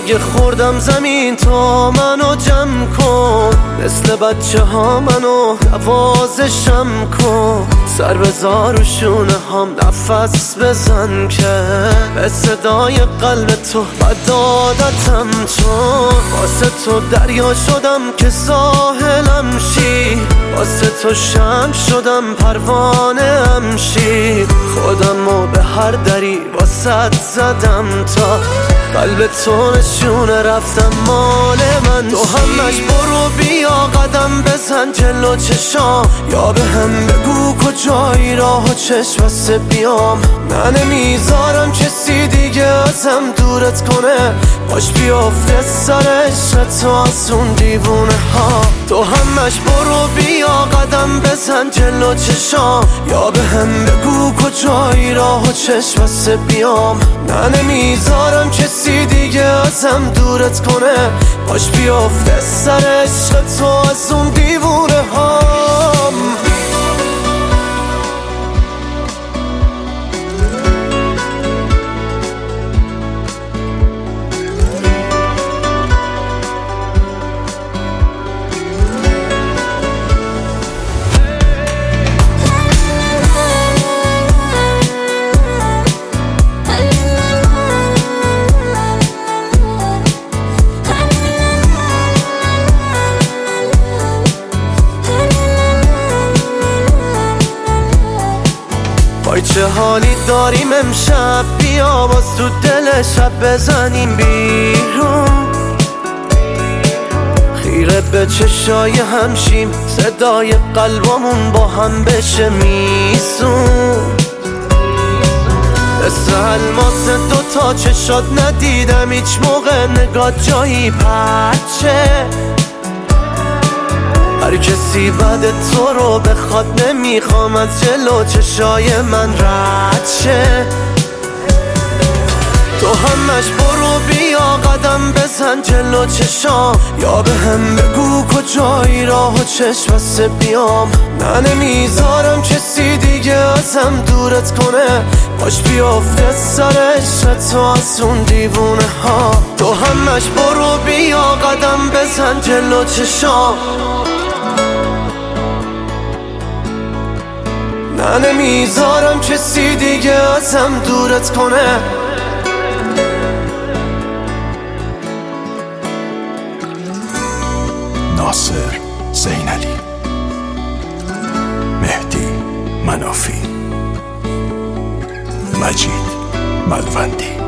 اگه خوردم زمین تا منو جمع کن، مثل بچه ها منو نوازشم کن. سر بذار و شونه هم نفس بزن که به صدای قلب تو بد عادتم، چون واسه تو دریا شدم که ساحلم شی، واسه تو شمع شدم پروانه ام شی. خودمو به هر دری واسط زدم تا قلب تو نشونه رفتم مال من. تو همش برو بیا قدم بزن جلو چشام، یا به هم بگو کجایی راه و چشم بسته بیام. نه نمیذارم کسی دیگه ازم دورت کنه، باش بیافته سر عشق تو از اون دیوونه ها. تو همش برو بیا قدم بزن جلو چشام، یا به هم بگو کجایی راه و چشم بسته بیام. نه نمیذارم کسی دیگه ازم دورت کنه، باش بیافته سر عشق تو از اون دیوونه هام. وای چه حالی داریم امشب، بیا باز تو دل شب بزنیم بیرون. خیره به چشای همشیم، صدای قلبمون با هم بشه میسون. مثل الماس دوتا چشات ندیدم هیچ موقع نگاه جایی پرچه. هر کسی بعد تو رو بخواد نمیخوام از جلو چشای من رد شه. تو همش برو بیا قدم بزن جلو چشام، یا به هم بگو کجایی راه و چشم بسته بیام. نه نمیذارم کسی دیگه ازم دورت کنه، باش بیافته سر عشق تو از اون دیوونه ها. تو همش برو بیا قدم بزن جلو چشام، نه نمیذارم کسی دیگه ازم دورت کنه. ناصر زینلی، مهدی منافی، مجید ملوندی.